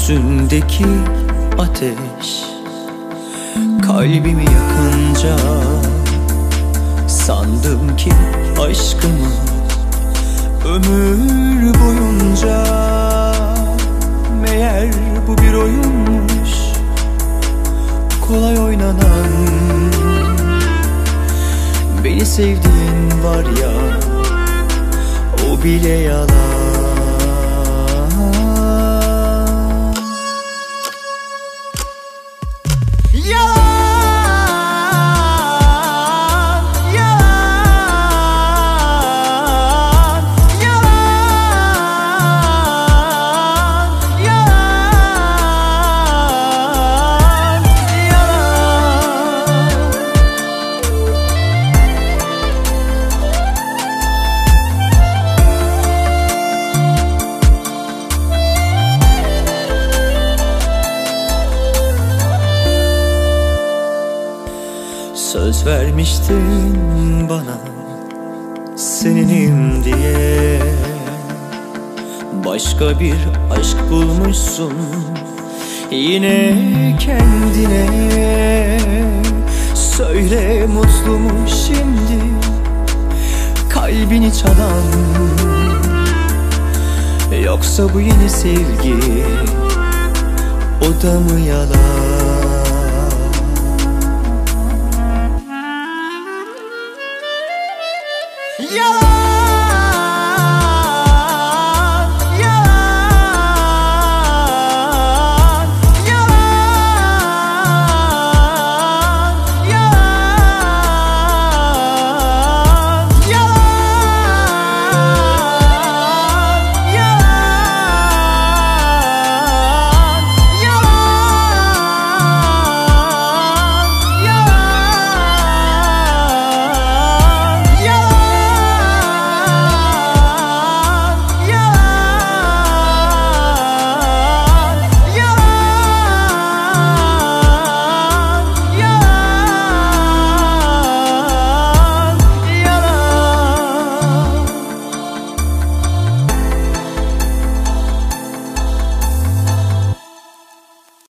Yüzündeki ateş kalbimi yakınca sandım ki aşkımı ömür boyunca, meğer bu bir oyunmuş, kolay oynanan. Beni sevdiğin var ya, o bile yalan. Söz vermiştin bana seninim diye, başka bir aşk bulmuşsun yine kendine. Söyle, mutlu mu şimdi kalbini çalan, yoksa bu yeni sevgi o da mı yalan?